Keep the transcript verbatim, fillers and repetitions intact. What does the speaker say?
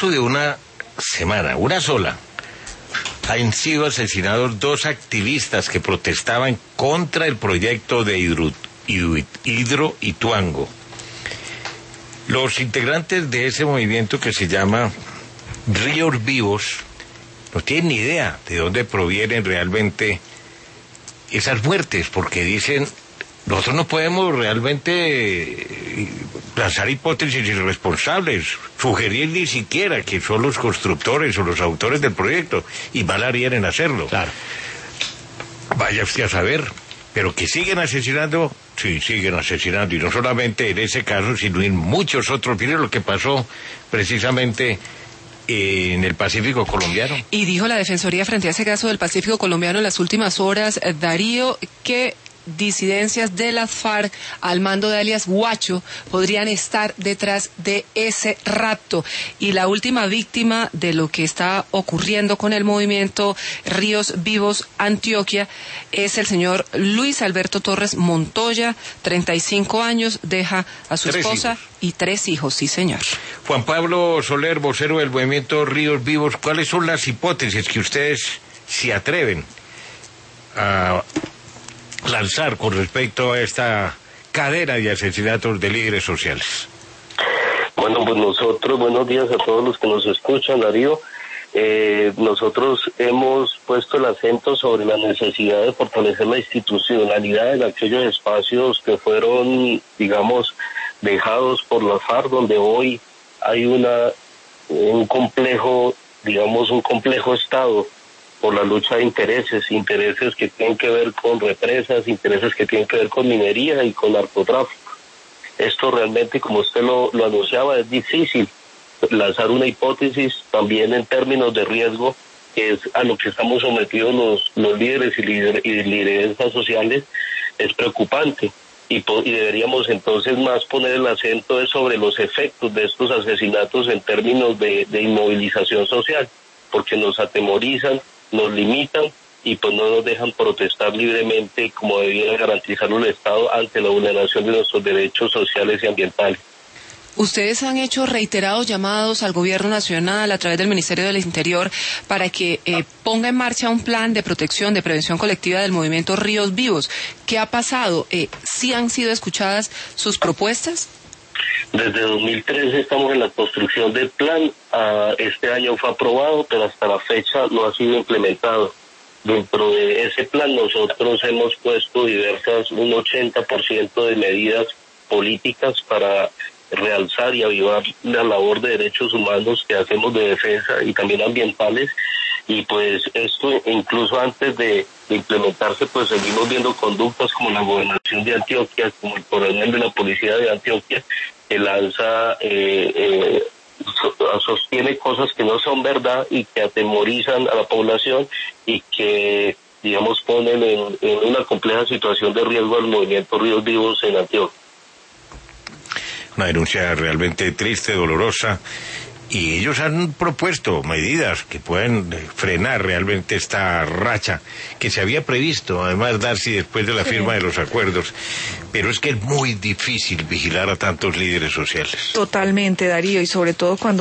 de una semana, una sola, han sido asesinados dos activistas que protestaban contra el proyecto de Hidro, Hidro, Hidroituango. Los integrantes de ese movimiento que se llama Ríos Vivos no tienen ni idea de dónde provienen realmente esas muertes, porque dicen, nosotros no podemos realmente lanzar hipótesis irresponsables, sugerir ni siquiera que son los constructores o los autores del proyecto, y mal harían en hacerlo. Claro. Vaya usted a saber, pero que siguen asesinando, sí, siguen asesinando, y no solamente en ese caso, sino en muchos otros. Miren lo que pasó precisamente en el Pacífico colombiano. Y dijo la Defensoría frente a ese caso del Pacífico colombiano en las últimas horas, Darío, que disidencias de las FARC al mando de alias Guacho podrían estar detrás de ese rapto. Y la última víctima de lo que está ocurriendo con el movimiento Ríos Vivos Antioquia es el señor Luis Alberto Torres Montoya, treinta y cinco años, deja a su tres esposa hijos. Y tres hijos, sí señor. Juan Pablo Soler, vocero del movimiento Ríos Vivos, ¿cuáles son las hipótesis que ustedes se atreven a lanzar con respecto a esta cadena de asesinatos de líderes sociales? Bueno, pues nosotros, buenos días a todos los que nos escuchan, Darío. Eh, nosotros hemos puesto el acento sobre la necesidad de fortalecer la institucionalidad en aquellos espacios que fueron, digamos, dejados por la FARC, donde hoy hay una un complejo, digamos, un complejo estado por la lucha de intereses, intereses que tienen que ver con represas, intereses que tienen que ver con minería y con narcotráfico. Esto realmente, como usted lo, lo anunciaba, es difícil lanzar una hipótesis también en términos de riesgo, que es a lo que estamos sometidos los, los líderes y, lider, y lideresas sociales, es preocupante. Y, y deberíamos entonces más poner el acento sobre los efectos de estos asesinatos en términos de, de inmovilización social, porque nos atemorizan, nos limitan y pues no nos dejan protestar libremente como debiera garantizarlo el Estado ante la vulneración de nuestros derechos sociales y ambientales. Ustedes han hecho reiterados llamados al Gobierno Nacional a través del Ministerio del Interior para que eh, ponga en marcha un plan de protección, de prevención colectiva del movimiento Ríos Vivos. ¿Qué ha pasado? Eh, ¿Sí han sido escuchadas sus propuestas? Desde dos mil trece estamos en la construcción del plan. Uh, este año fue aprobado, pero hasta la fecha no ha sido implementado. Dentro de ese plan nosotros hemos puesto diversas, un ochenta por ciento de medidas políticas para realzar y avivar la labor de derechos humanos que hacemos de defensa y también ambientales. Y pues esto, incluso antes de, de implementarse, pues seguimos viendo conductas como la gobernación de Antioquia, como el coronel de la policía de Antioquia, que lanza, eh, eh, sostiene cosas que no son verdad y que atemorizan a la población y que, digamos, ponen en, en una compleja situación de riesgo al movimiento Ríos Vivos en Antioquia. Una denuncia realmente triste, dolorosa, y ellos han propuesto medidas que pueden frenar realmente esta racha que se había previsto, además darse después de la firma de los acuerdos, pero es que es muy difícil vigilar a tantos líderes sociales. Totalmente, Darío, y sobre todo cuando